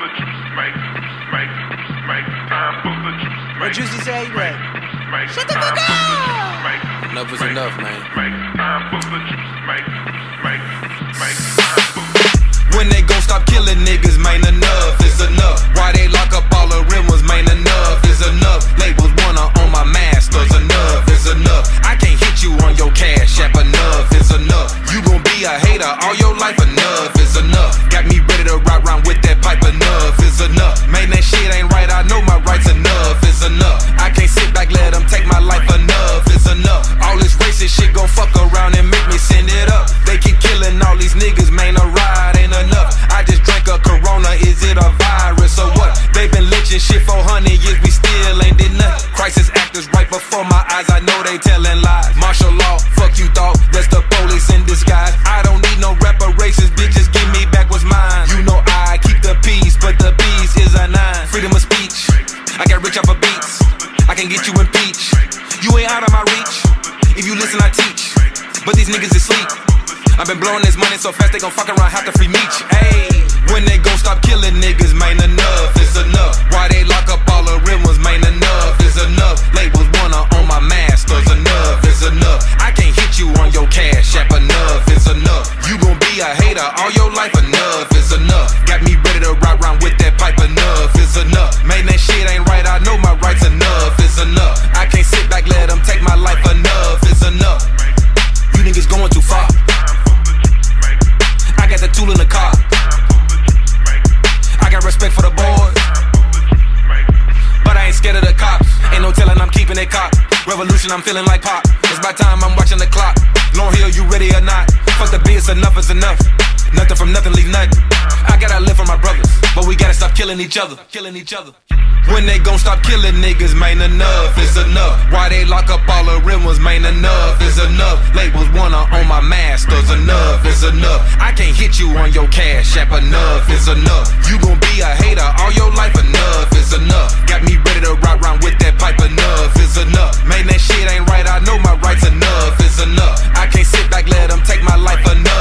What Juicy say? Like, shut the fuck up! Enough is enough, man. When they gon' stop killing niggas, man, enough is enough. Why they lock up all the real ones, man, enough is enough. Labels wanna own my masters, enough is enough. I can't hit you on your cash app, enough is enough. You gon' be a hater all your life, enough is enough. Got me ready to ride round with that pipe, enough is enough. Man, that shit ain't right, I know my rights, enough is enough. I can't sit back, let them take my life, enough is enough. All this racist shit gon' fuck around and make me send it up. They keep killing all these niggas, man, a ride ain't enough. I just drank a Corona, is it a virus or what? They been lynching shit for 100 years, we still ain't did nothing. Crisis actors right before my eyes, I know they telling lies. Martial law, fuck you thought, that's the police in disguise. I don't need no reparations, bitches, give me back what's mine. You know I keep the peace, but the peace is a 9. Freedom of speech, I got rich off of beats. I can get you impeached, you ain't out of my reach. If you listen, I teach, but these niggas is sleep. I've been blowing this money so fast they gon' fuck around, have to free meech. Ayy, when they gon' stop killing niggas, man, enough is enough. Why they lock up all the real ones, man, enough is enough. Labels wanna own my masters, enough is enough. I can't hit you on your cash app, enough is enough. You gon' be a hater all your life, enough is enough. Got me ready to ride round with that pipe, enough is enough. Man, that shit ain't right, I know my rights, enough is enough. I can't sit back, let them take my life, enough is enough. You niggas going too far. I got the tool in the car. I got respect for the boys, but I ain't scared of the cops. Ain't no telling I'm keeping it cop. Revolution, I'm feeling like pop. It's by time, I'm watching the clock. Long Hill, you ready or not? Fuck the biz, enough is enough. Nothing from nothing, leave nothing. I gotta live for my brothers, but we gotta stop killing each other. Killing each other. When they gon' stop killing niggas, man, enough is enough. Why they lock up all the real ones, man, enough is enough. Labels wanna own my masters, enough is enough. I can't hit you on your cash app, enough is enough. You gon' be a hater all your life, enough is enough. Got me ready to ride round with that pipe, enough is enough. Man, that shit ain't right, I know my rights, enough is enough. I can't sit back, let them take my life, enough.